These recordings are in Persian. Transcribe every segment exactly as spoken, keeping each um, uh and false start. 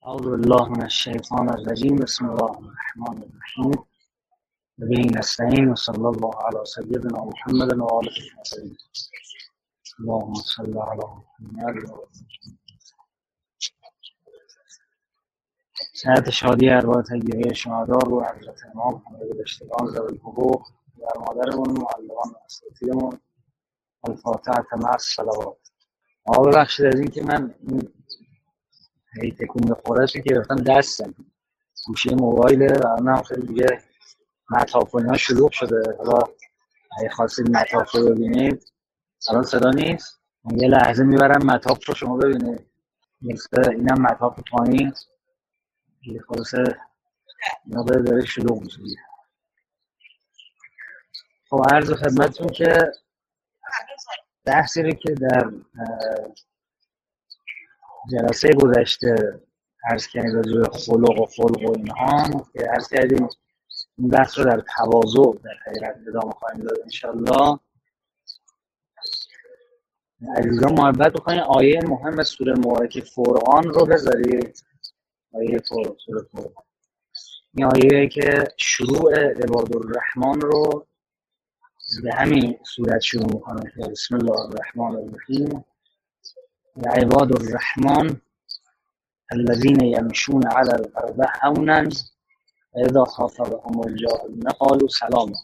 أعوذ بالله من الشيطان الرجيم. بسم الله الرحمن الرحيم. به نستعين وصلى الله على سيدنا محمد وآله الطاهرين. اللهم صل على محمد. سعادت شادی ارواح طیبه شهدا رو حضرت امام همه گذشتگان ذوی الحقوق و مادرمون معلمان و اساتیدمون. الفاتحه مع الصلوات. آقا ببخشید از این که من این هی تکون بخوره که گرفتم دستم گوشی موبایله و اونم خیلی دیگه مطاف و اینا شلوغ شده. حالا اگه خواستید مطاف رو ببینید الان صدا نیست، من یه لحظه میبرم مطاف رو شما ببینید. مثل اینم مطاف پایین یه خلاصه اینا داره داره شلوغ میشه. خب عرض خدمتتون که بحثی رو که در جلسه گذشته عرض کردیم راجع به خلق و خلق و اینها که عرض کردیم این بحث رو در تواضع در حقیقت ادامه خواهیم داد انشالله. عزیزان محبت بکنید آیه مهم سوره مبارکه فرقان رو بذارید. آیه فر... سوره فرقان این آیه که شروع عباد الرحمن رو به همین صورت شروع میکنه که بسم الله الرحمن الرحیم. عباد الرحمن الذين يمشون على الارض هونا اذا خاطبهم الجاهلون قالوا سلاما.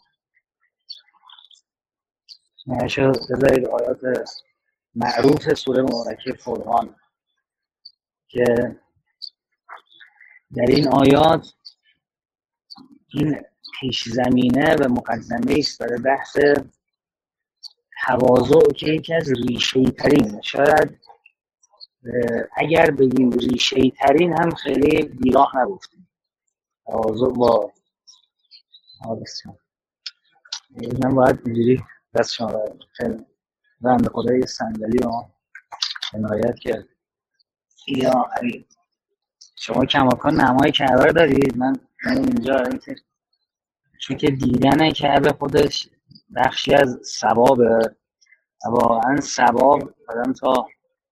نشه بذارید آیات معروف سوره مبارکه فرقان که در این آیات این پیش زمینه و مقدمه است برای بحث تواضع که یکی از ریشه‌ای ترین، شاید اگر بگیم ریشه‌ای ترین هم خیلی بیراه نگفتیم. تواضع با آدستان من باید اینجوری دست شما رو خیلی بنده خدای صندلی رو عنایت کرد. یا علی شما کماکان نمای کعبه رو دارید؟ من من اینجا چون که دیدن کعبه خودش بخشی از ثوابه. واقعا ثواب آدم تا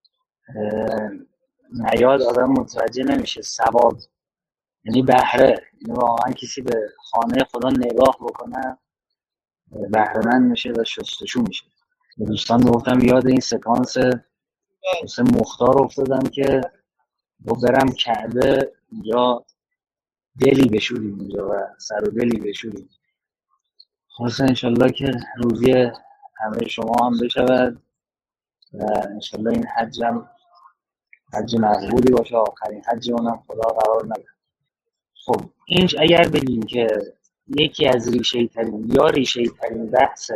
نیاد آدم متوجه نمیشه ثواب یعنی بهره. یعنی واقعا کسی به خانه خدا نگاه بکنه بهره‌مند میشه و شستشو میشه. به دوستان گفتم یاد این سکانس مثل مختار افتادم که با برم کعبه یا دلی بشوریم اینجا و سر و دلی بشوریم. خلاصه انشالله که روزی همه شما هم بشود و انشالله این حج هم حج مقبولی باشه، آخرین حج اونم خدا قرار نده. خب این اگر بگیم که یکی از ریشه‌ای ترین یا ریشه‌ای ترین بحث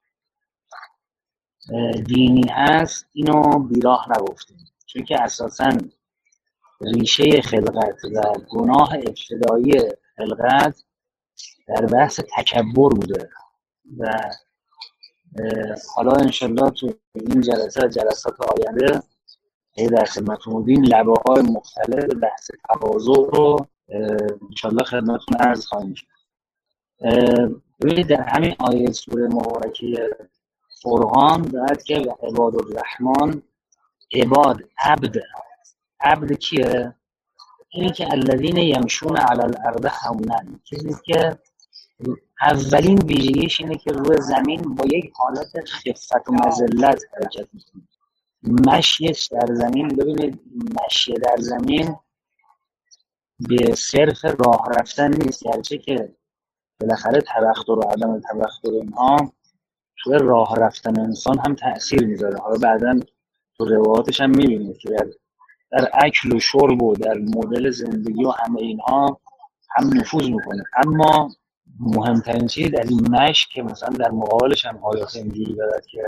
دینی هست اینو بیراه نگفتیم، چون که اساساً ریشه خلقت و گناه ابتدایی خلقت در بحث تکبر بوده و حالا انشالله تو این جلسه جلسات آینده ای در خدمتتون بودیم لبه های مختلف بحث تواضع رو انشالله خدمتتون عرض خواهیم کرد. ببینید در همین آیه سوره مبارکه فرقان دارد که عباد الرحمن، عباد عبد عبد کیه؟ اینی که الذین یمشون علی الارض هونا، چیزی که اولین ویژگیش اینه که روی زمین با یک حالت خفت و مذلت حرکت میکنه. مشیش در زمین، ببینید مشی در زمین به صرف راه رفتن نیست، گرچه که بالاخره تبختر و عدم تبختر اینها توی راه رفتن انسان هم تأثیر میذاره. حالا بعداً تو روایاتش هم میبینید که در, در اکل و شرب و در مدل زندگی و همه اینها هم نفوذ میکنه. اما مهمترین چیز در این مشی که مثلا در مقابلش هم آیات اینجوری دارد که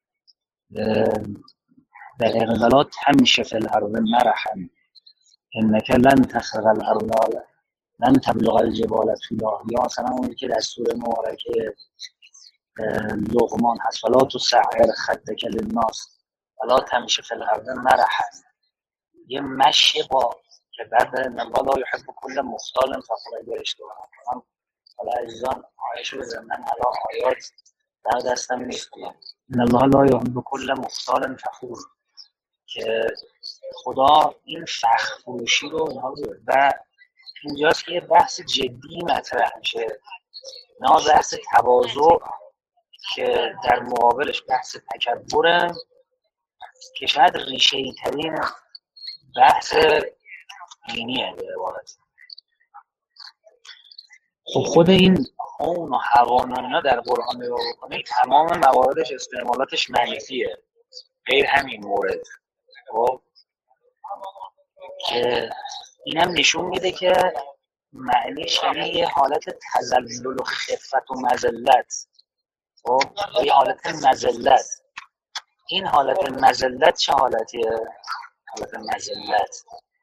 در اقبالات تمشی فی الارض مرحا انک لن تخرق الارض لن تبلغ الجبال طولا، یا مثلا اونی که در سوره مبارکه لقمان هست ولا تسعر خدک للناس ولا تمشی فی الارض مرحا. یه مشی با که بعد نبالا یحب کل مختال فخور گرشته کنم. حالا عزیزان آیشو بزن، من الان آیات در دستم نیست. ان الله لا یحب کل مختال فخور. که خدا این فخر فروشی رو اینها رو و اینجاست که یه بحث جدی مطرح میشه، نه بحث تواضع که در مقابلش بحث تکبره که شاید ریشه‌ای ترین بحث دینیه به عبارت. خب خود این اون و هوان و اینا در قرآن نگاه بکنه تمام مواردش استعمالاتش منفیه، غیر همین مورد. خب که اینم نشون میده که معنیش یعنی یه حالت تذلل و خفت و مذلت. خب یه حالت مذلت. این حالت مذلت چه حالتیه؟ حالت مذلت.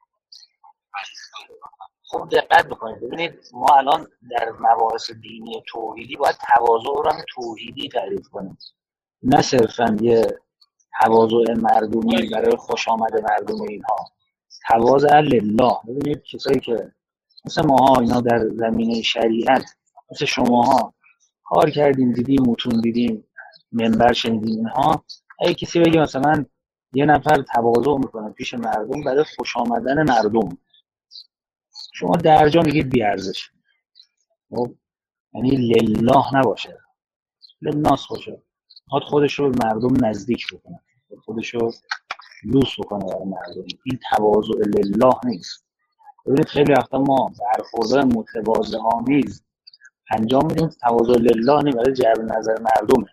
خب دقت بکنید ببینید ما الان در مباحث دینی توحیدی باید تواضع رو هم توحیدی تعریف کنیم، نه صرفا یه تواضع مردمی برای خوش آمد مردم اینها. تواضع لله. ببینید کسایی که مثل ماها اینا در زمینه شریعت مثل شماها کار کردیم، دیدیم متون، دیدیم منبر شنیدیم اینها، اگه کسی بگه مثلا یه نفر تواضع میکنه پیش مردم برای خوش آمدن مردم، شما درجا میگید بیارزش. خب یعنی لله نباشه، للناس باشه، خود خودش رو مردم نزدیک بکنه، خودش رو لوس بکنه برای مردم. این تواضع لله نیست. ببینید خیلی وقتا ما برخوردهای متواضع آمیز انجام میدیم، تواضع لله نیست، برای جلب نظر مردمه.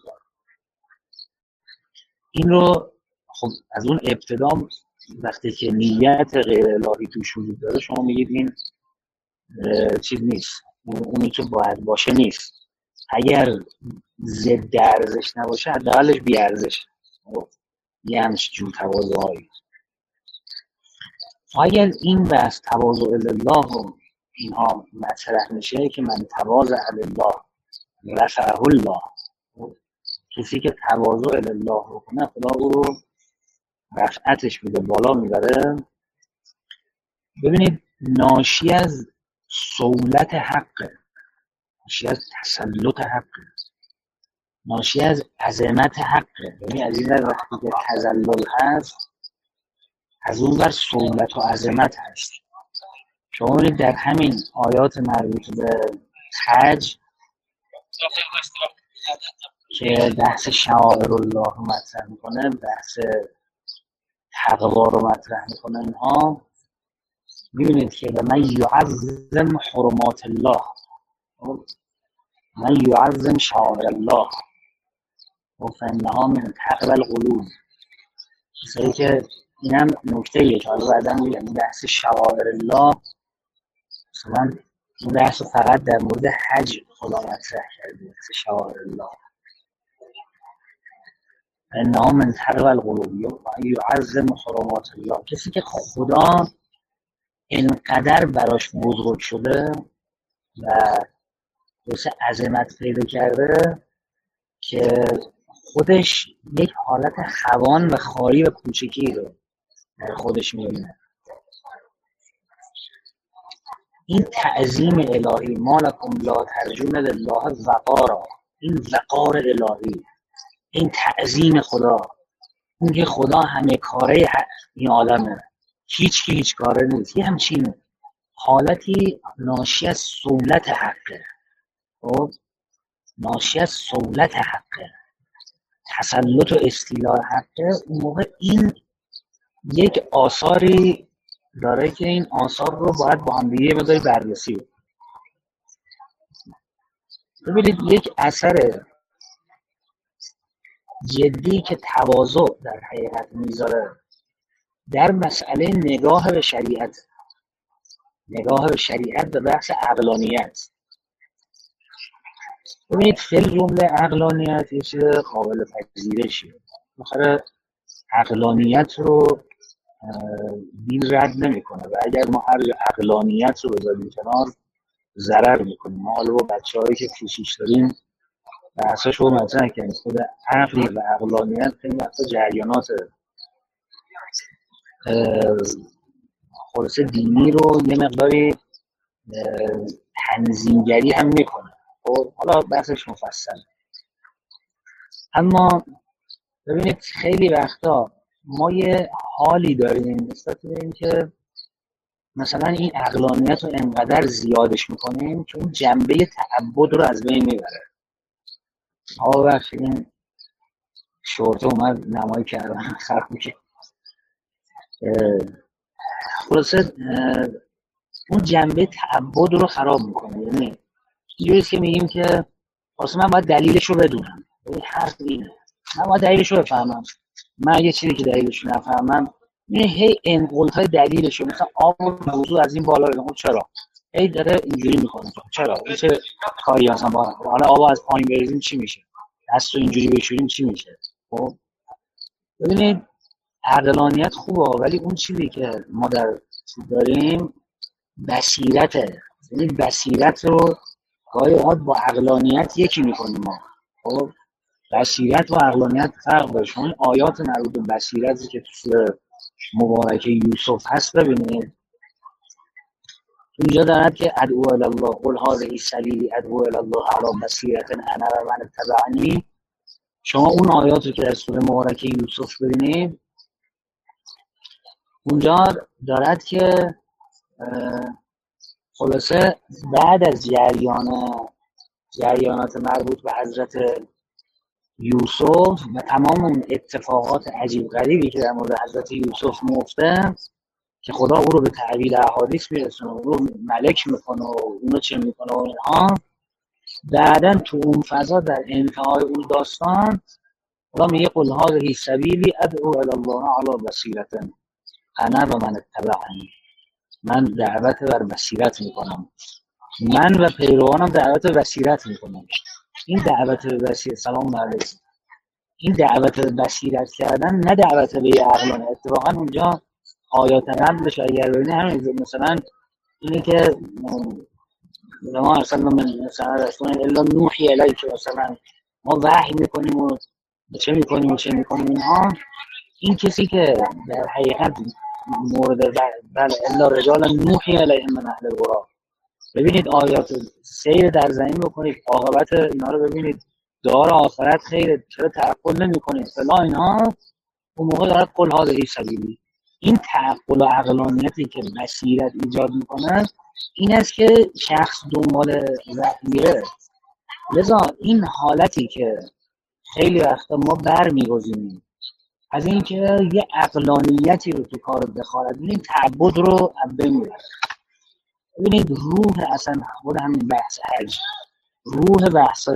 این رو خب از اون ابتدا وقتی که نیت غیر الهی توش وجود داره شما میگید این چیز نیست، اونی که باید باشه نیست. اگر ضد ارزش نباشه حداقلش بی ارزش، یه همچین تواضعی. اگر این بحث تواضع لله و اینها مطرح میشه که من تواضع لله رفعه الله، کسی که تواضع لله رو کنه خدا او رو رفعتش میده، بالا میبره. ببینید ناشی از سهولت حق، ناشی از تسلط حق، ناشی از عظمت حق. یعنی از این وقتی که تذلل هست از اون ور سهولت و عظمت هست. شما ببینید در همین آیات مربوط به حج که بحث شعائر الله رو مطرح میکنه، بحث تقوا رو مطرح میکنه، اینها میبینید که من یعظم حرمات الله، من یعظم شعائر الله و فانها من تقوی القلوب. مثلا که اینم نکته یه که بعدا میگم بحث شعائر الله، مثلا این بحث فقط در مورد حج خدا مطرح کرده، بحث شعائر الله انها من تقوی القلوب یعظم حرمات الله. کسی که خدا اینقدر براش بزرگ شده و واسه عظمت پیدا کرده که خودش یک حالت خوان و خاری و کوچکی رو در خودش میبینه. این تعظیم الهی، ما لکم لا ترجون لله وقارا، این وقار الهی، این تعظیم خدا، اون که خدا همه کاره این عالمه، هیچ که هیچ کاره نیست، یه همچین حالتی ناشی از سهولت حقه. خب ناشی از سهولت حقه، تسلط و استیلاء حقه. اون موقع این یک آثاری داره که این آثار رو باید با هم دیگه بذاری بررسی بکنیم. ببینید یک اثر جدی که تواضع در حقیقت میذاره در مسئله نگاه به شریعت، نگاه به شریعت به بحث عقلانیت. ببینید فیل جمله عقلانیت یه چیز قابل پذیرشیه، بخاطر عقلانیت رو دین رد نمیکنه و اگر ما هر عقلانیت رو بذاریم کنار ضرر میکنیم. ما حالا با بچه هایی که فوسوس داریم بحثاش رو مطرح کنیم، خود عقل و عقلانیت خیلی وقتا جریانات خلاصه دینی رو یه مقداری تنظیمگری هم میکنه. خب حالا بحثش مفصل. اما ببینید خیلی وقتا ما یه حالی داریم نسبت به این که مثلا این عقلانیت رو انقدر زیادش میکنیم که اون جنبه تعبد رو از بین میبره. آقا بخشید این شورت اومد نمایی کردن خرمی که خلاصه اون جنبه تعبد رو خراب میکنه. یعنی اینجوریست که میگیم که واسه من باید دلیلش رو بدونم. این حرف اینه، من باید دلیلش رو بفهمم. من یه چیزی که دلیلش رو نفهمم این هی انقلتای دلیلش رو مثلا آب موضوع از این بالا بگم چرا هی داره اینجوری میکنه، چرا این چه کاری اصلا با حالا آب از پایین بریزیم چی میشه، دست رو اینجوری بشوریم چی میشه. خب ببینید عقلانیت خوبه ولی اون چیزی که ما در داریم بصیرته. یعنی بصیرت رو گاهی اوقات با عقلانیت یکی میکنیم ما. خب بصیرت و عقلانیت فرق داره. شما آیات مربوط به بصیرتی که تو سوره مبارکه یوسف هست ببینید، اینجا دارد که ادعو الی الله قل هذه سبیلی ادعو الی الله علی بصیرة انا و من اتبعنی. شما اون آیات رو که در سوره مبارکه یوسف ببینید اونجا دارد که خلاصه بعد از جریان جریانات مربوط به حضرت یوسف و تمام اون اتفاقات عجیب غریبی که در مورد حضرت یوسف میفته که خدا او رو به تعبیر احادیث میرسونه، او رو ملک میکنه و اونو چه میکنه و اینها، بعدن تو اون فضا در انتهای اون داستان خدا میگه قل هذه سبیلی ادعو الی الله علی بصیرة انا و من اتبعنی. من دعوت بر بصیرت میکنم، من و پیروانم دعوت به بصیرت میکنم. این دعوت به بصیرت، سلام علیکم، این دعوت به بصیرت کردن نه دعوت به یه عقلانه. اتفاقا اونجا آیات قبلش اگر ببینید همین مثلا اینه که ما اصلا من مثلا رسول الا نوحی الیک که مثلا ما وحی میکنیم و چه میکنیم و چه میکنیم اینها. این کسی که در حقیقت مورد بله الا رجال نوحی الیهم من اهل القرى. ببینید آیات سیر در زمین بکنید، عاقبت اینا رو ببینید، دار آخرت خیره، چرا تعقل نمی کنید فلا اینها. اون موقع دارد قل هذه سبیلی. این تعقل و عقلانیتی که بصیرت ایجاد میکنه این است که شخص دنبال میره. لذا این حالتی که خیلی وقتا ما برمیگزینیم از اینکه یه عقلانیتی رو تو کار دخالت بدیم تعبد رو عبه میبره. ببینید روح اصلا خود همین بحث حج، روح بحث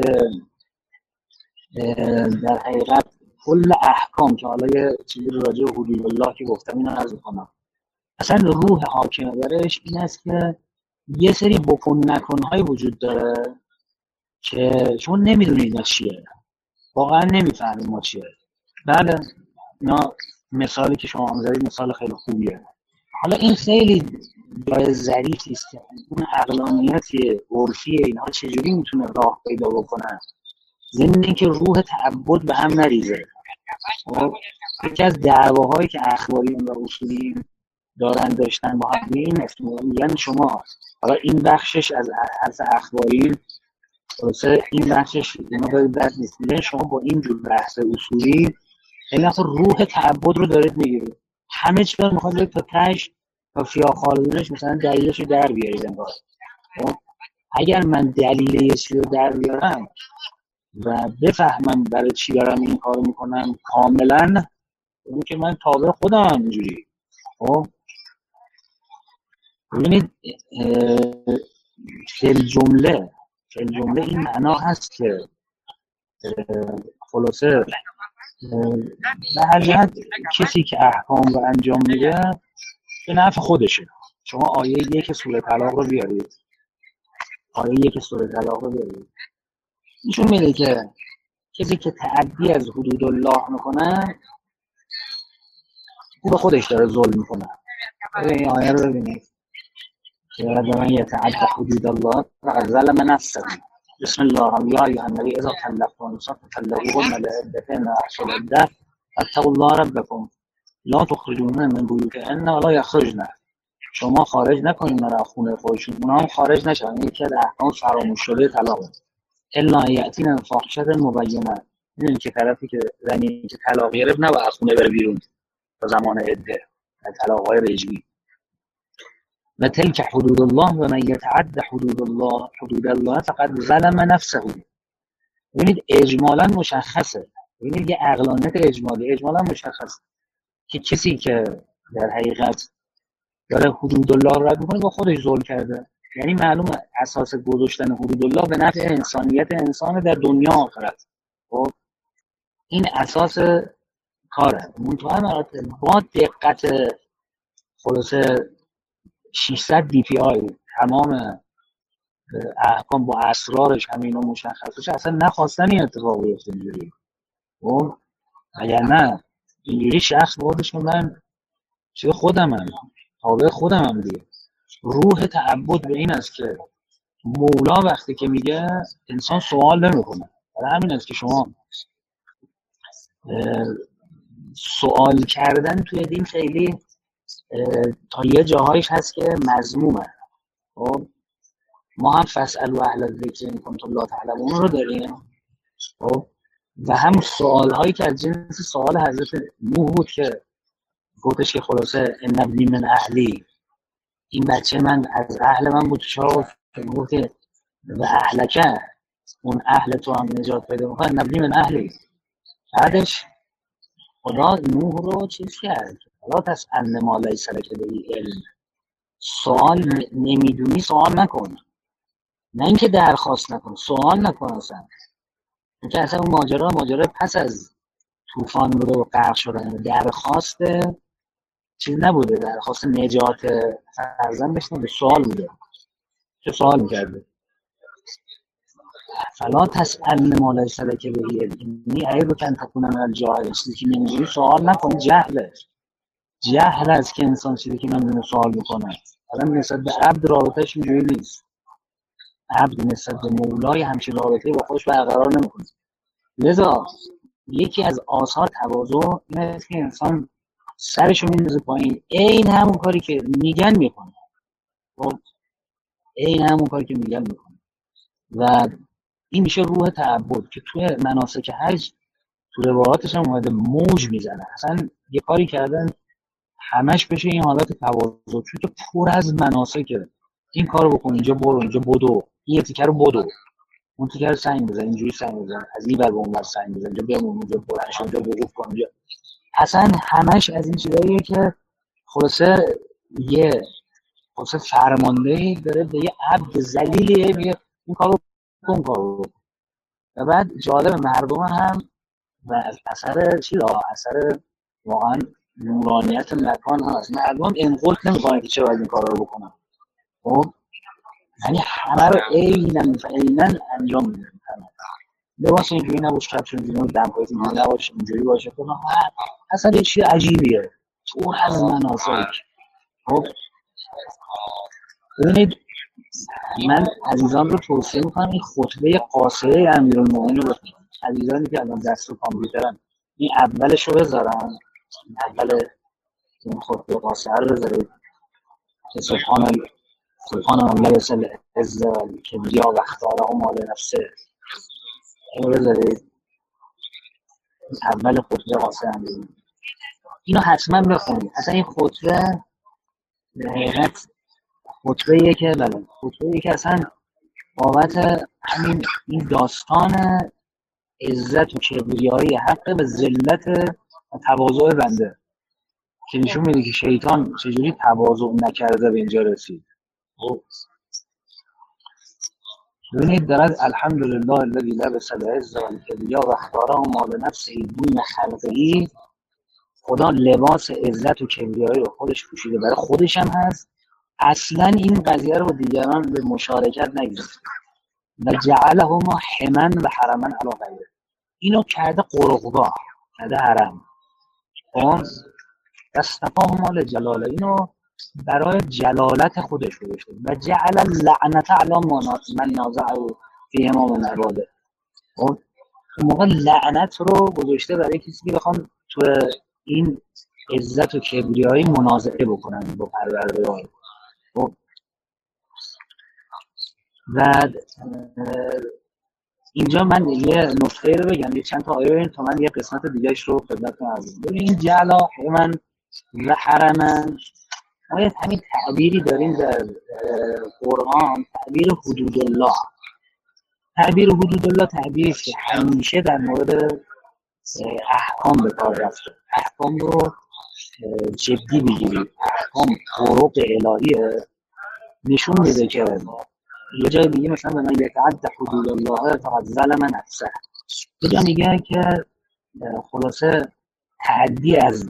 در حقیقت کل احکام که حالا یه چیزی راجع به حدود الله که گفتم اینو عرض کنم، اصلا روح حاکم برش این است که یه سری بکن نکن های وجود داره که شما نمیدونید اینا چیه، واقعا نمیفهمید ما چیه. بله اینا مثالی که شما زدید مثال خیلی خوبیه. حالا این خیلی جای ظریفی است که اون عقلانیت عرفی اینها چجوری میتونه راه پیدا بکنه ضمن اینکه روح تعبد به هم نریزه. یکی از دعواهایی که اخباریون و اصولیین دارن داشتن با هم این است، میگن شما حالا این بخشش از از اخباریین واسه این بخشش اینا به درد نیست، میگن شما با این جور بحث اصولی خیلی وقت روح تعبد رو دارید میگیرید، همه چی رو میخواید تا تهش تا فیاخالونش مثلا دلیلش رو در بیارید انگار. اگر من دلیل یه چیزی رو در بیارم و بفهمم برای چی دارم این کارو میکنم کاملا، اون که من تابع خودم هم اینجوری. خب ببینید فی جمله فی جمله این معنا هست که خلاصه به هر جهت کسی که احکام رو انجام میده به نفع خودشه. شما آیه یک سوره طلاق رو بیارید، آیه یک سوره طلاق رو بیارید، نشون میده که کسی که تعدی از حدود الله میکنه او به خودش داره ظلم میکنه. این آیه رو ببینید که من یتعدی حدود الله فقد ظلم نفسه. بسم الله یا ایها النبی اذا طلقتم النساء فطلقوهن لعدتهن واحصوا العده واتقوا الله ربکم لا تخرجوهن من بیوتهن ولا یخرجن. شما خارج نکنید من از خونه خودشون، اونا هم خارج نشن. این یکی از احکام فراموش شده طلاقه. الا یاتین فاحشه مبینه. میدونید که طرفی که زنی که طلاق گرفت نباید از خونه بره بیرون، تا زمان عده و طلاق‌های رجعی. و تلک حدود الله و من یتعد حدود الله حدود الله فقد ظلم نفسه. ببینید اجمالا مشخصه، ببینید یه عقلانیت اجمالی اجمالا مشخصه که کسی که در حقیقت داره حدود الله رد میکنه با خودش ظلم کرده. یعنی معلومه اساس گذاشتن حدود الله به نفع انسانیت انسان در دنیا آخرت. خب این اساس کاره. منتها مراتب با دقت خلاصه ششصد دی پی آی تمام احکام با اسرارش همینو مشخصش اصلا نخواستن این اتفاق بیفته اینجوری. خب اگر نه اینجوری شخص بودش که من چه خودم هم تابع خودم هم دیگه. روح تعبد به این است که مولا وقتی که میگه انسان سوال نمیکنه. برای همین است که شما سوال کردن توی دین خیلی تا یه جاهایش هست که مذمومه. خب ما هم فاسألوا اهل الذکر ان کنتم لا تعلمون رو داریم. خب و هم سوال هایی که از جنس سوال حضرت نوح بود که گفتش که خلاصه ان ابنی من اهلی، این بچه من از اهل من بود. چرا گفت که و اهلکه، اون اهل تو هم نجات پیدا میکنه. ان ابنی من اهلی. بعدش خدا نوح رو چیز کرد لا تسألن ما لیس لک به علم. سوال نمیدونی سوال نکن، نه اینکه درخواست نکن، سوال نکن اصلا. اینکه اصلا اون ماجرا ماجرا پس از طوفان بوده و غرق شدن، درخواست چیز نبوده، درخواست نجات فرزندش نبوده، سوال بوده. چه سوال میکرده؟ فلا تسألن ما لیس لک به علم اینی اعیبک ان تکون من الجاهلین. چیزی که نمیدونی سوال نکن، جهله. جهل است که انسان چیزی که نمیدونه سوال میکنه. الان نسبت به عبد رابطهش اینجوری نیست. عبد نسبت به مولای همچین رابطه‌ای با خودش برقرار نمیکنه. لذا یکی از آثار تواضع این است که انسان سرشو میندازه پایین، عین همون کاری که میگن میکنه. خب عین همون کاری که میگن میکنه و این میشه روح تعبد که توی مناسک حج تو روایاتش هم اومده موج میزنه. اصلا یه کاری کردن همش بشه این حالت تواضع، چون که پر از مناسکه. این کارو بکن، اینجا برو، اینجا بدو، این تیکه رو بدو، اون تیکه رو سنگ بزن، اینجوری سنگ بزن، از این ور به اون ور سنگ بزن، اینجا بمون، اینجا بلند شو، اینجا وقوف کن، اینجا. اصلا همش از این چیزاییه که خلاصه یه خلاصه فرماندهی داره به یه عبد ذلیلیه میگه این کارو کن، کارو بکن. و بعد جالب مردم هم و اثر چی را اثر واقعا نورانیت مکان هست. مردم انقلت نمی‌کنن که چرا باید این کارا رو بکنن. خب یعنی همه رو عیناً عیناً انجام میدن. لباس اینجوری نباشه، کفش اینجوری دمپایی اینجوری نباشه، اینجوری باشه. اصلا یه چیز عجیبیه تو از مناسک. خب ببینید من عزیزان رو توصیه میکنم این خطبه قاصره امیرالمومنین رو بخونید. عزیزانی که الان دست رو کامپیوترن این اولش رو بذارن، اول این خطبه قاصره رو بذارید که سبحان سبحان الله یسل عز که بیا و اختاره و مال نفسه. اینو بذارید اول خطبه قاصره امیرالمومنین. اینو حتما بخونید. اصلا این خطبه به حقیقت خطبه‌ایه که بله خطبه‌ایه که اصلا بابت همین این داستان عزت و کبریایی حق به ذلت و تواضع بنده که نشون میده که شیطان چجوری تواضع نکرده به اینجا رسید. ببینید دارد الحمدلله الذی لبس العز والکبریا و اختاره ما بنفسه دون خلقه. خدا لباس عزت و کبریایی رو خودش پوشیده، برای خودش هم هست، اصلا این قضیه رو با دیگران به مشارکت نگذاشته و جعلهما حما و حرما علی غیره. اینو کرده قرقبا، کرده حرم. خب استفاهما لجلاله، اینو برای جلالت خودش گذاشته و جعل اللعنت علی من نازعه فیهما من عباده. خب اون موقع لعنت رو گذاشته برای کسی که بخوان تو این عزت و کبریایی منازعه بکنن با پروردگار. خب و اینجا من یه نکته رو بگم، یه چند تا آیه ببینید تا من یه قسمت دیگه‌اش رو خدمتتون عرض کنم. این جعل من و حرما. ما یه همین تعبیری داریم در قرآن، تعبیر حدود الله. تعبیر حدود الله تعبیری است که همیشه در مورد احکام به کار رفته. احکام رو جدی بگیرید. احکام طرق الهیه، نشون میده که یه جای دیگه مثلا به من یتعد حدود الله فقط ظلم نفسه، یه جا میگه که خلاصه تعدی از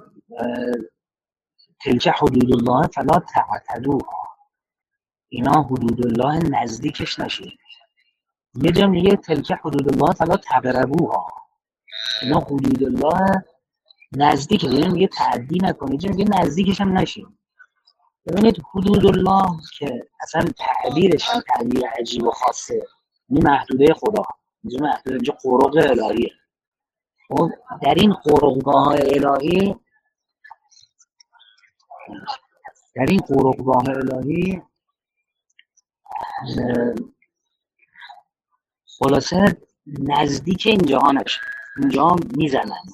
تلک حدود الله فلا تعتدوها، اینا حدود الله نزدیکش نشید. یه جا میگه تلک حدود الله فلا تقربوها، اینا حدود الله نزدیکه، یعنی میگه تعدی نکنید، یه میگه نزدیکش هم نشید. ببینید حدود الله که اصلا تعبیرش هم تعبیر عجیب و خاصه، این محدوده خدا، اینجا محدوده، اینجا قرق الهیه. خب در این قرقگاه الهی در این قرقگاه الهی خلاصه نزدیک اینجاها نشه، اینجا میزنن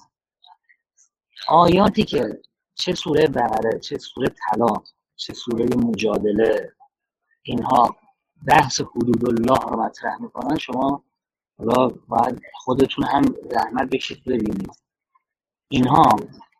آیاتی که چه سوره بقره، چه سوره طلاق، چه سوره مجادله، اینها بحث حدود الله رو مطرح میکنن. شما حالا باید خودتون هم زحمت بکشید ببینید، اینها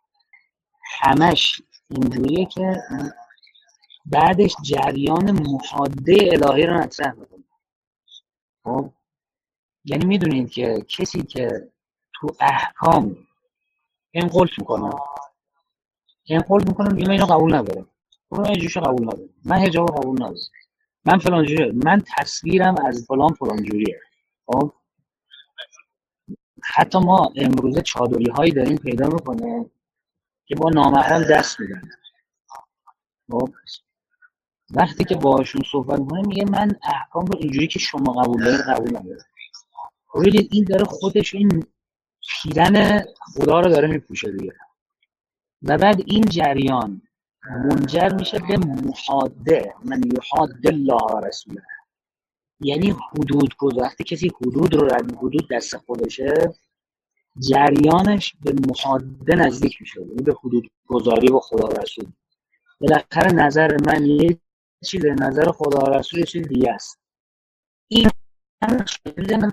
همش اینجوریه که بعدش جریان محاده الهی رو مطرح میکنه. خب یعنی میدونید که کسی که تو احکام انقلت میکنه انقلت میکنه میگه من اینو قبول ندارم، من اینجوریشو قبول ندارم، من حجاب قبول ندارم، من فلان جوریه، من تصویرم از فلان فلان جوریه. خب حتی ما امروزه چادری هایی داریم پیدا میکنه که با نامحرم دست میدن. خب وقتی که باهاشون صحبت میکنه میگه من احکام رو اینجوری که شما قبول دارید قبول ندارم. ببینید این داره خودش این پیرن خدا رو داره میپوشه دیگه، و بعد این جریان منجر میشه به محاده، من یحاد الله و رسوله، یعنی حدود گذاری. وقتی کسی حدود رو رد، حدود دست خودشه، جریانش به محاده نزدیک میشه، یعنی به حدود گذاری با خدا و رسول. بالاخره نظر من یه چیز، نظر خدا و رسول یه چیز دیگه است. این من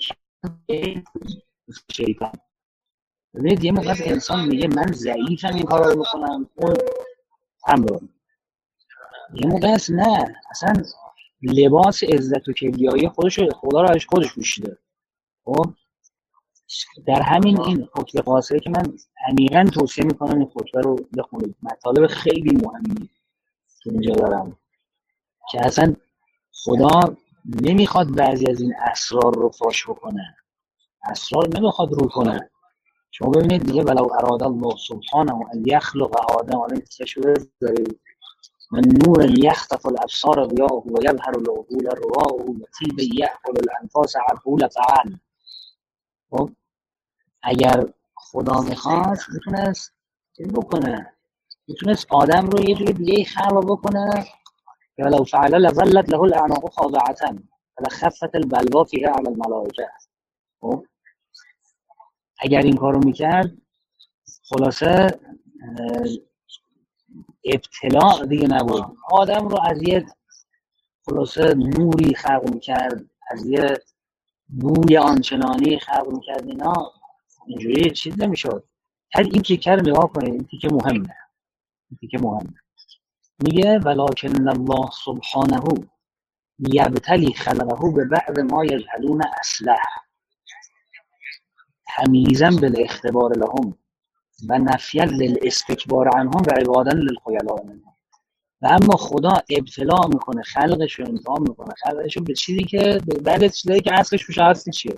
شیطان. ببینید یه موقع انسان میگه من ضعیفم این کار رو میکنم، اون هم رو یه موقع هست نه، اصلا لباس عزت و کبریایی خودش رو خدا رو ازش خودش پوشیده. خب در همین این خطبه قاصره که من عمیقاً توصیه میکنم این خطبه رو بخونید، مطالب خیلی مهمی که اینجا دارم، که اصلا خدا نمیخواد بعضی از این اسرار رو فاش بکنه، اسرار نمیخواد رو کنه. شما ببینید دیگه ولو اراد الله سبحانه ان یخلق آدم، الان شده دارید من نور یخطف الابصار ضیاءه و یظهر العقول رواءه و طیب یأکل الانفاس عقول فعل. خب اگر خدا میخواست میتونست این بکنه، میتونست آدم رو یه جوری دیگه خلق بکنه که ولو فعل لظلت له الاعناق خاضعة ولخفت البلوا فيها على الملائکه. خب اگر این کارو میکرد خلاصه ابتلاع دیگه نبود، آدم رو از یه خلاصه نوری خلق میکرد، از یه بوی آنچنانی خلق میکرد، اینا اینجوری چیز نمیشد. هر این تیکه رو نگاه کنید، این تیکه مهمه، این تیکه مهمه. میگه ولکن الله سبحانه یبتلی خلقه به بعد ما یجهلون اصله تمیزا بالاختبار لهم و نفیا للاستکبار عنهم و عبادا للخیلاء منهم. و اما خدا ابتلا میکنه، خلقش رو امتحان میکنه، خلقش رو به چیزی که بعد چیزایی که اصلش روش هستی چیه،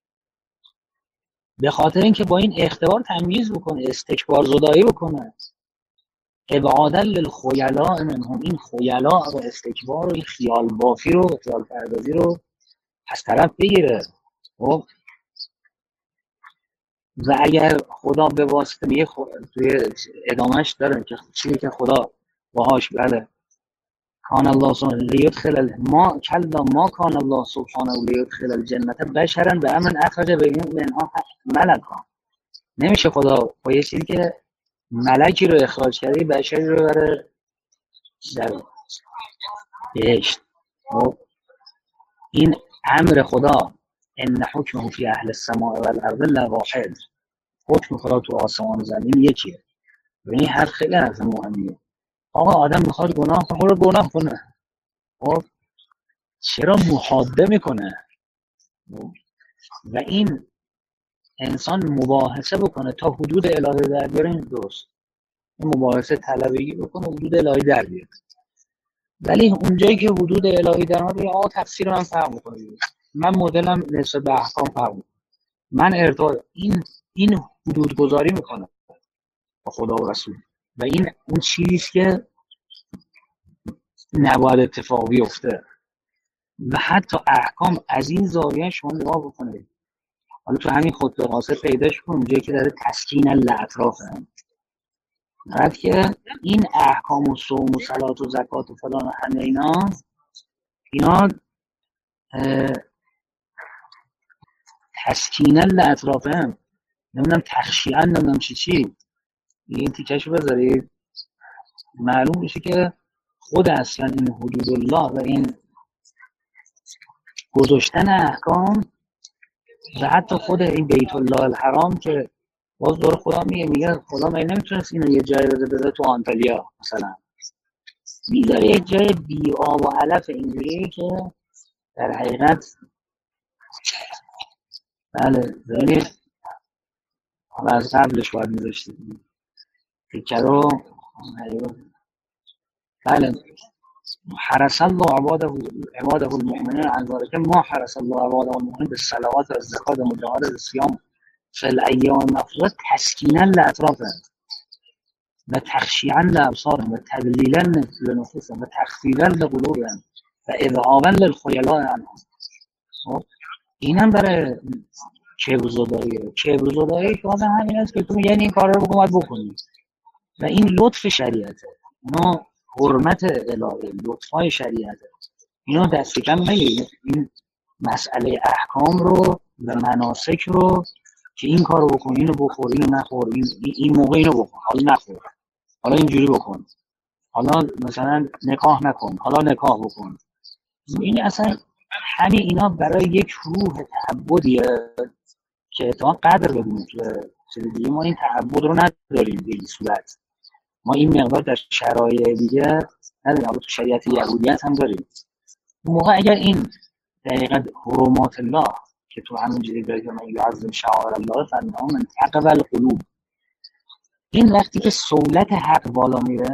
به خاطر اینکه با این اختبار تمییز بکنه، استکبار زدایی بکنه، عبادا للخیلاء منهم، این خیلاء و استکبار و این خیال بافی رو و خیال پردازی رو از طرف بگیره. خب و اگر خدا به واسطه میگه خود... توی ادامهش داره که چیزی که خدا باهاش بله کان الله سبحانه لیدخل ما کلا ما کان الله سبحانه لیدخل الجنة بشرا به امن اخرج بینهم منها ملکا. نمیشه خدا با یه چیزی که ملکی رو اخراج کرده، بشری رو بره در بهشت. خب این امر خدا، ان حکمه فی اهل السماء والارض لواحد، حکم خدا تو آسمان و زمین یکیه. و این حرف خیلی حرف مهمیه. آقا آدم میخواد گناه کنه، برو گناه کنه. خب چرا محاده میکنه؟ و این انسان مباحثه بکنه تا حدود الهی در بیاره، این درست. این مباحثه طلبگی بکنه حدود الهی در بیاره. ولی اونجایی که حدود الهی در اومد، آقا تفسیر من فرق میکنه. من مدلم نسبت به احکام فرق میکنه. من ارتباط این این حدود گذاری میکنه با خدا و رسول، و این اون چیزی که نباید اتفاق بیفته. و حتی احکام از این زاویه شما نگاه بکنید. حالا تو همین خطبه قاصد پیداش کن اونجایی که داره تسکین الاطراف هم بعد که این احکام و صوم و صلات و زکات و فلان و همه اینا اینا تسکین الاطراف هم نمیدونم تخشیعا نمیدونم چی چی این تیکشو بذارید، معلوم میشه که خود اصلا این حدود الله و این گذاشتن احکام و حتی خود این بیت الله الحرام که باز دور خدا میگه میگه خدا مگه نمیتونست اینو یه جای بذاره بذاره تو آنتالیا مثلا، میذاره یه جای بی آب و علف اینجوری که در حقیقت بله ببینید حالا از قبلش باید میذاشتید تیکه رو. بله حرس الله عباده عباده المؤمنین عن ذلك ما حرس الله عباده المؤمنین بالصلوات والزکات ومجاهدة الصيام في الأيام المفروضة تسکینا لأطرافهم و تخشیعا لأبصارهم و تدلیلا لنفوسهم و تخفیفا لقلوبهم و اذعابا للخیلاء عنهم. اینم برای کبرزداییه. کبرزدایی که آدم همین است که تو یعنی این کار رو بکن باید بکنی و این لطف شریعته، اینا حرمت الهی، لطفای شریعته. اینا دست کم نگیرید. این مسئله احکام رو و مناسک رو که این کارو بکن، اینو بخور، اینو نخور، این این موقع اینو بکن، حالا نخور، حالا اینجوری بکن، حالا مثلا نکاح نکن، حالا نکاح بکن. این اصلا همین اینا برای یک روح تعبدیه که اتفاقا قدر بدونید که چیز دیگه ما این تعبد رو نداریم به این صورت. ما این مقدار در شرایع دیگه نداریم، تو شریعت یهودیت هم داریم. اون موقع اگر این دقیقاً حرمات الله که تو همون جوری داره که من یعظم شعائر الله فانها من تقوی القلوب، این وقتی که سهولت حق بالا میره،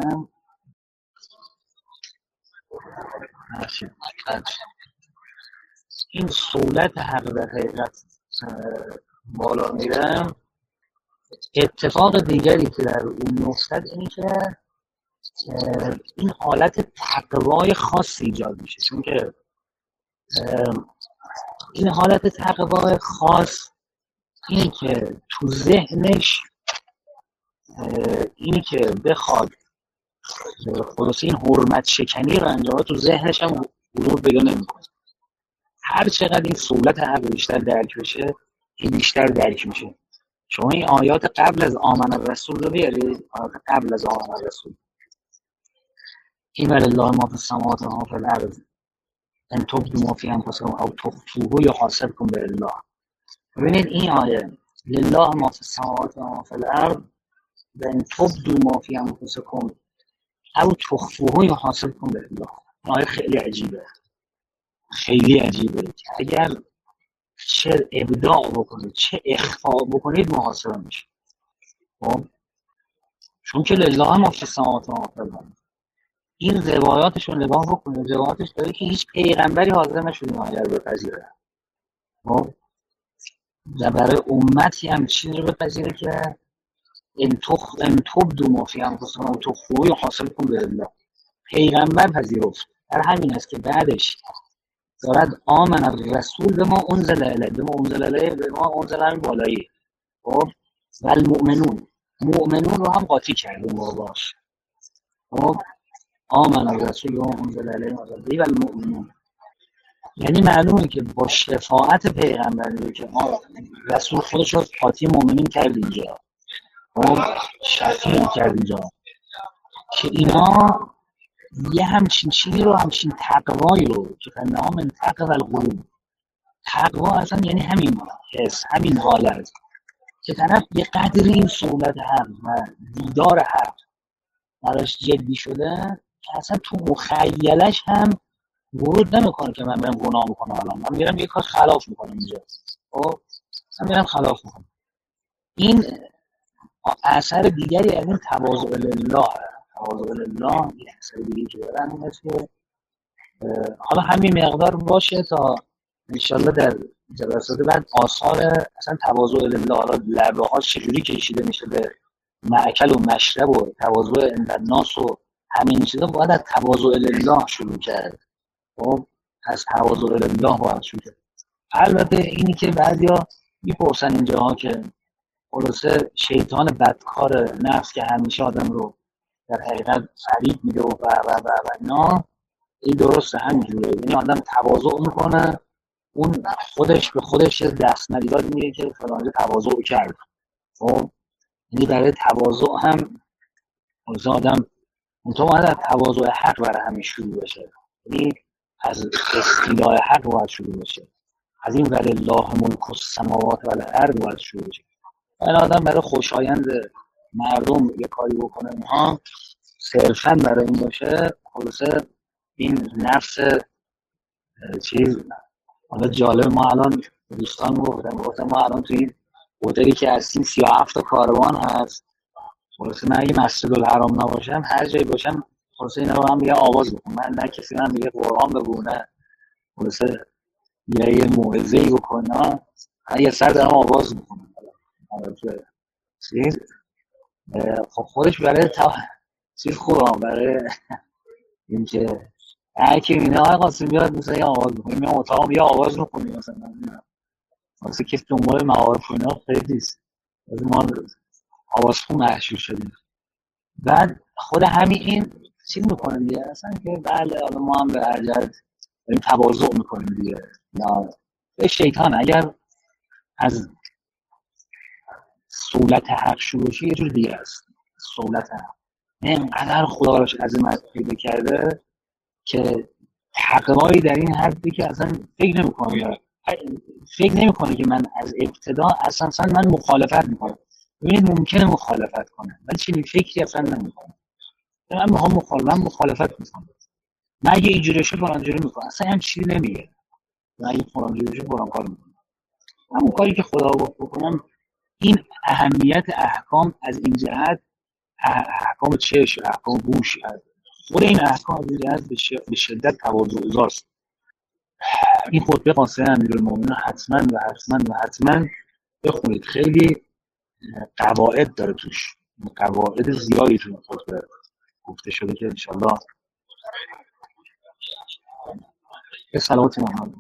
این سهولت حق در حقیقت بالا میره، اتفاق دیگری که در اون میفتد اینه که این حالت تقوای خاصی ایجاد میشه. چون که این حالت تقوای خاص اینه که تو ذهنش اینه که بخواد خلاص این حرمت شکنی رو انجام تو ذهنش هم ورود پیدا نمیکنه. هر چقدر این سهولت حق بیشتر درک بشه این بیشتر درک میشه. شما این آیات قبل از آمن الرسول رو بیارید، آیات قبل از آمن الرسول، این ولله ما فی السماوات و ما فی الارض ان تبدوا ما فی انفسکم او تخفوه یحاسبکم بالله. ببینید این آیه لله ما فی السماوات و ما فی الارض و ان تبدوا ما فی انفسکم او تخفوه یحاسبکم بالله. این آیه خیلی عجیبه، خیلی عجیبه که اگر چه ابداع بکنید چه اخفا بکنید محاسبه میشه. خب چون که لله ما فی السماوات و ما فی الارض، این روایاتش رو نگاه بکنید، روایاتش داره که هیچ پیغمبری حاضر نشد این آیه رو بپذیره. خب و برای امتی هم چیزی رو بپذیره که ان تخ ان تبدوا ما فی انفسکم او تخفوه یحاسبکم بالله. پیغمبر پذیرفت. در همین است که بعدش دارد آمن الرسول به ما انزل الیه، به ما انزل الیه، به ما انزل همین بالایی. خب و المؤمنون، مؤمنون رو هم قاطی کرد اون باش. خب آمن الرسول و انزل الیه و المؤمنون، یعنی معلومه که با شفاعت پیغمبری که ما رسول خودش رو قاطی مؤمنین کرد اینجا. خب شفیع کرد اینجا که اینا یه همچین چیزی رو، همچین تقوایی رو که فنها من تقوی القلوب، تقوا اصلا یعنی همین حس، همین حالت که طرف یه قدری این صورت حق و دیدار حق براش جدی شده که اصلا تو مخیلش هم ورود نمیکنه که من برم گناه بکنم. الان من میرم یه کار خلاف میکنم اینجا، خب من میرم خلاف میکنم. این اثر دیگری از این تواضع لله، تواضع لله یه اثر دیگری که دارن این است که حالا همین مقدار باشه تا انشالله در جلسات بعد آثار اصلا تواضع لله، حالا لبه ها چجوری کشیده میشه به معکل و مشرب و تواضع عند الناس و همین چیزا، باید از تواضع لله شروع کرد. خب از تواضع لله باید شروع کرد. البته اینی که بعضیا میپرسن اینجاها که خلاصه شیطان بدکار نفس که همیشه آدم رو در حقیقت فریب میده و و و و و اینا، این درسته همینجوره. یعنی آدم تواضع میکنه، اون خودش به خودش دست ندیداد میگه که فلانجا تواضع کرد. خب یعنی برای تواضع هم خلاصه آدم اونطور باید از تواضع حق برای همین شروع بشه، یعنی از استیلاء حق باید شروع بشه، از این ولله ملک السماوات و الارض باید شروع بشه. این آدم برای خوشایند مردم یه کاری بکنه اینها صرفا برای این باشه، خلاصه این نفس چیز. حالا جالب، ما الان دوستان گفتم گفتم ما الان توی این هتلی که هستیم سی و هفت تا کاروان هست. خلاصه من اگه مسجد الحرام نباشم هر جایی باشم خلاصه اینا رو هم میگه آواز بکن، من نه کسی من میگه قرآن بگو، نه خلاصه یه یه موعظه‌ای بکن، نه یه سر دارم آواز بکنم. چیز خب خودش برای تا چیز خوبه، برای اینکه هر کی میبینه آقای قاسم بیاد مثلا یه آواز بکنیم، میام اتاقم یه آواز میکنیم مثلا واسه کسی دنبال معارف و اینا خیلی نیست، از ما آواز خون محشور شدیم. بعد خود همین این چیز میکنیم دیگه اصلا که بله حالا ما هم به هر جهت داریم تواضع میکنیم دیگه. یا به شیطان اگر از صولت حق شروع شه یه جور دیگه است. صولت حق اینقدر خدا براش عظمت پیدا کرده که تقوایی در این حدی که اصلا فکر نمی‌کنه فکر نمی‌کنه که من از ابتدا اساسا من مخالفت میکنم. ببینید ممکنه مخالفت کنه ولی چنین فکری اصلا نمیکنه. من میخوام مخالفت من مخالفت میکنم، من اگه اینجوری شه فلان جوری میکنم، اصلا هم چیزی نمیگه. من اگه فلان جوری شه فلان کار میکنم، همون کاری که خدا گفت بکنم. این اهمیت احکام از این جهت، احکام چشم، احکام گوش، خود این احکام از این جهت به شدت تواضع‌آمیزاست. این خطبه قاسم امیرالمومنین حتما و حتما و حتما بخونید، خیلی قواعد داره توش، قواعد زیادی توی خطبه گفته شده که انشالله به صلوات محمد.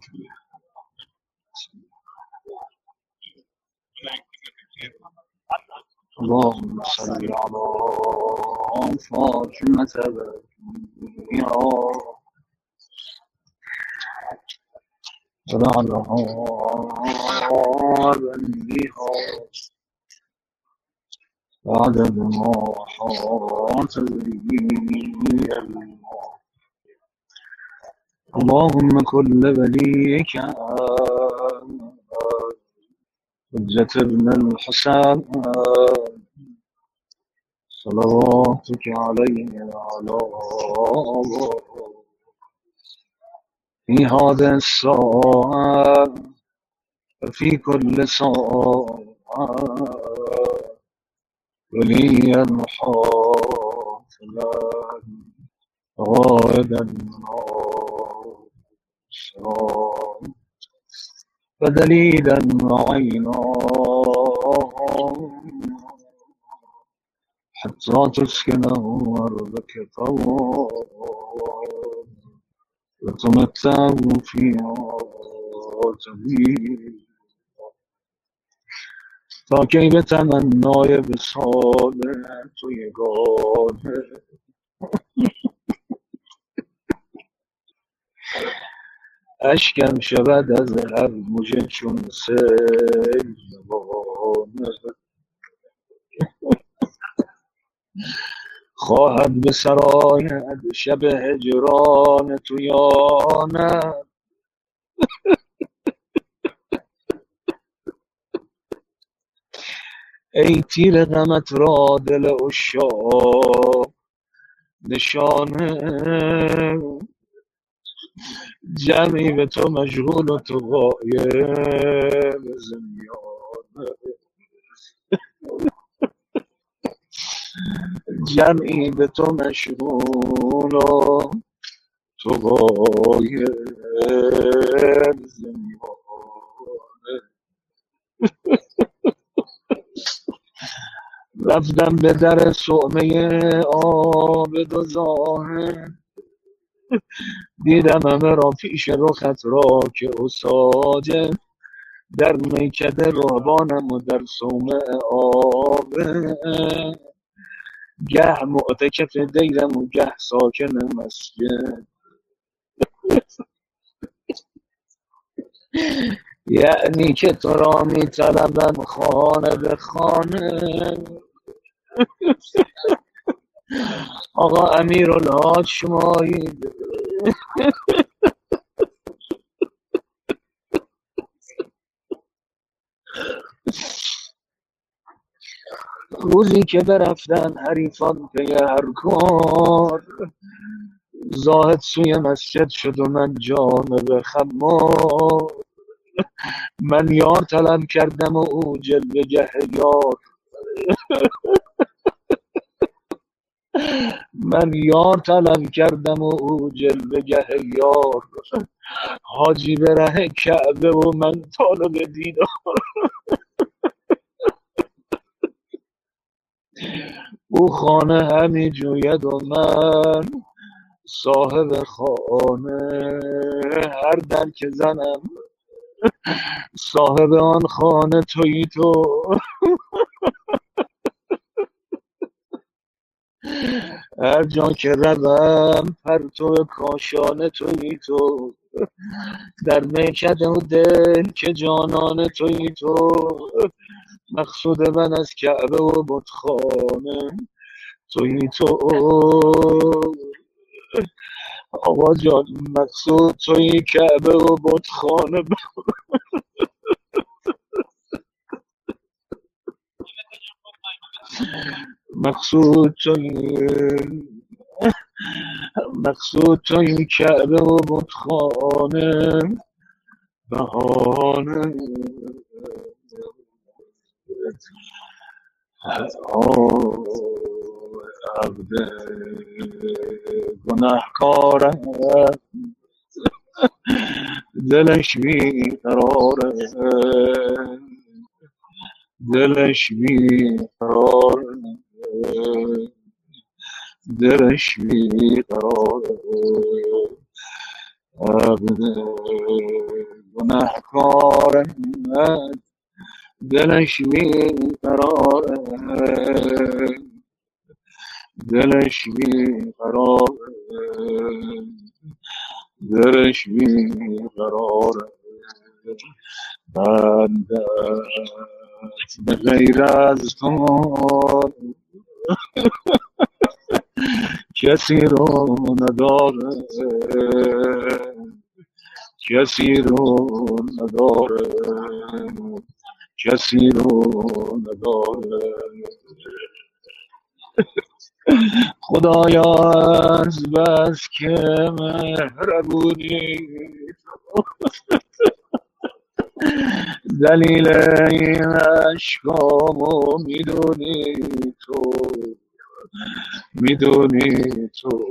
اللهم صل علی فاطمه یا ولها بنيها وعدد ما حاط به اللهم كل وليك حجة ابن الحسن صلواتك عليه وعلى في هذا الساعة وفي كل ساعة وليا حافظا غائبا ناصرا ودليلا وعينا حتى تسكنه أرضك طوعا وتمتعوا فيها جميعا تا کی به تمنای وصال تو یگانه اشکم شود از هر مژه چون سیل روانه. خواهد به سراید شب هجران تو یا نه؟ ای تیر غمت را دل عشاق نشانه، جمعی به تو مشغول و تو غایب زمیانه، جمعی به تو مشغول و تو غایب زمیانه. رفتم به در صومعه عابد و زاهد، دیدم همه را پیش رخت را که اساجه، در میکده رهبانم و در صومعه عابد، گه معتکف دیرم و گه ساکن مسجد. یعنی که تو را می طلبم خانه به خانه. آقا امیرالحاج شمایید. روزی که برفتن حریفان پی هر کار، زاهد سوی مسجد شد و من جانب خمار. من یار طلب کردم و او جلوه گه یار، من یار طلب کردم و او جلوه گه یار. حاجی به ره کعبه و من طالب دیدار. او خانه همی جوید و من صاحب خانه، هر در که زنم صاحب آن خانه تویی تو. هر جا که روم پرتو کاشانه تویی تو، در میکده و دل که جانانه تویی تو. مقصود من از کعبه و بتخانه تویی تو. آقا جان مقصود تویی کعبه و بتخانه. مقصود تویی مقصود تویی کعبه و بتخانه، بهانه آه عبد گناهکارم، دلش بی قراره، دلش بی قراره، دلش بی قراره. عبد گناهکارم، دلش بی قراره، دلش بی قراره، دلش بی قراره. بندت به غیر از تو کسی رو نداره، کسی رو نداره، کسی رو نداره. خدایا از بس که مهربونی، دلیل این عشقامو میدونی تو، میدونی تو،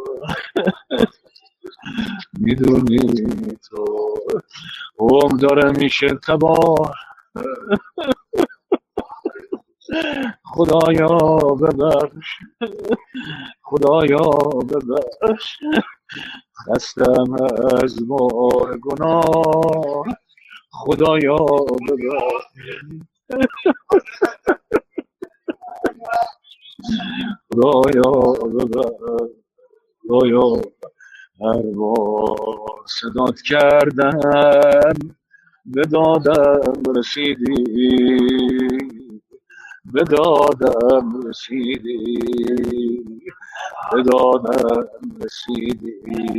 میدونی تو. عمر داره میشه تباه، خدایا ببخش، خدایا ببخش. خستم از بار گناه، خدایا ببخش، خدایا ببخش، خدایا. هر بار صدات کردم به دادم رسیدی، به دادم رسیدی. به دادم رسیدی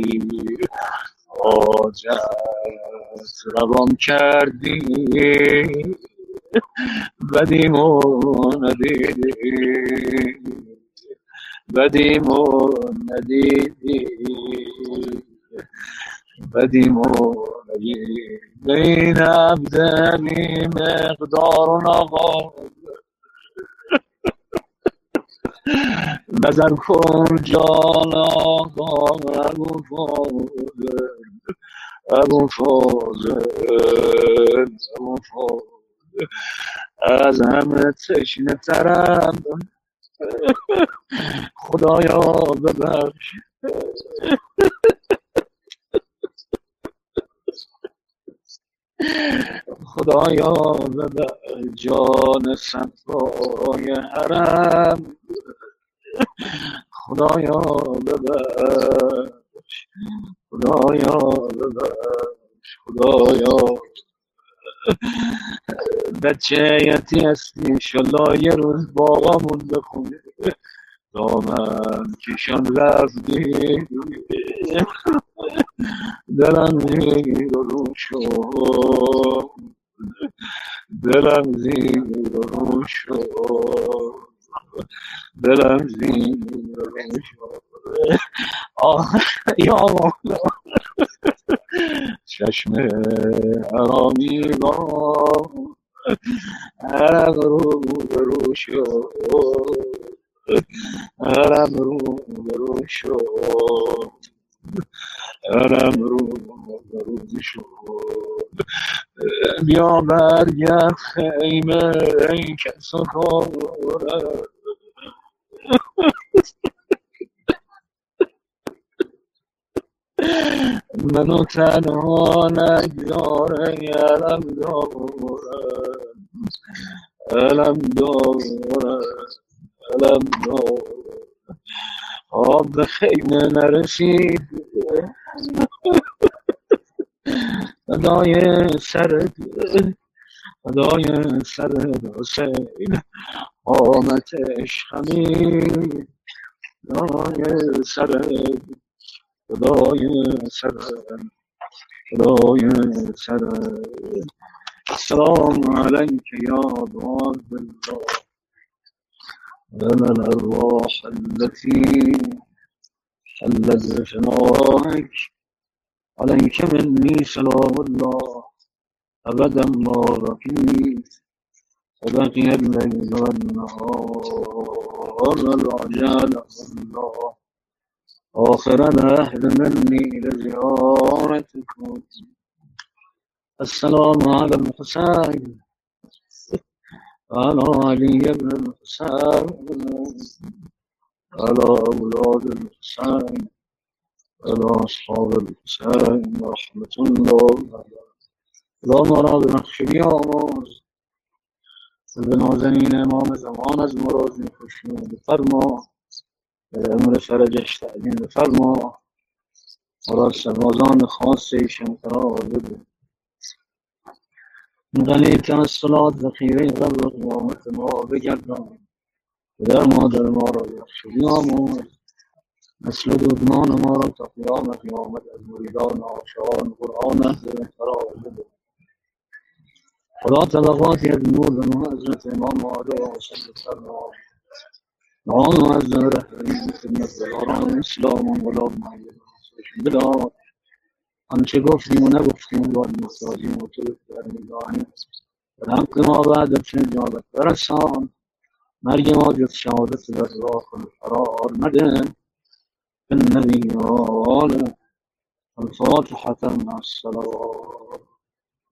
حاجت روان کردی بدیمو ندیدی بدیمو ندیدی بدیمو ندیدی این عبد بی مقدار آقا نظر کن جان آقا ابو فاضل ابو فاضل ابو فاضل از همه تشنه ترم خدایا ببخش خدایا ببخش جان صفای حرم خدایا ببخش خدایا ببخش خدایا بچه یتی هستی انشالله یه روز بابامون بخونه دامن کشان رفتی دلم زیر رو شد دلم زیر رو شد دلم زیر رو شد آه یا مولا چشم حرامی با عرب رو برو شد عرب رو برو شد عرب رو برو شد بیا برگرد خیمه ای کس و کاره منو تنها نگذاره علم داره علم داره علم داره آب به خیمه نرسید فدای سرت فدای سرت حسین قامت عشقمی فدای سرت فدای سرت فدای سرت السلام عليك يا عبد الله لنا الأرواح التي حلت بفنائك عليك مني سلام الله أبدا ما بقيت وبقي الليل والنهار العجال الله آخر العهد مني لزيارتكم السلام على الحسين على علي بن الحسين على أولاد الحسين على أصحاب الحسين رحمة الله لا مراد نخشی آماز به نازنین امام زمان از مراد میکشیم بفرما به امر فرجش تعلیم بفرما مراد سربازان خاص ایشان قرار بده غنی توسلات ذخیره قبل قیامت ما بگردان پدر مادر ما را بخشی آماز مثل دودمان ما را تا قیام قیامت از مریدان عاشقان قرآن از قرار بده خدا طبقاتی از نور و حضرت امام آله و سلم فرما نعان و از رهبری خدمت گزاران اسلام و غلام معید بدار آنچه گفتیم و نگفتیم باید محتاجیم و تو در نگاهیم در حق ما بعد چه اجابت برسان مرگ ما جز شهادت در راه فرار مده بالنبي وآله الفاتحة مع الصلوات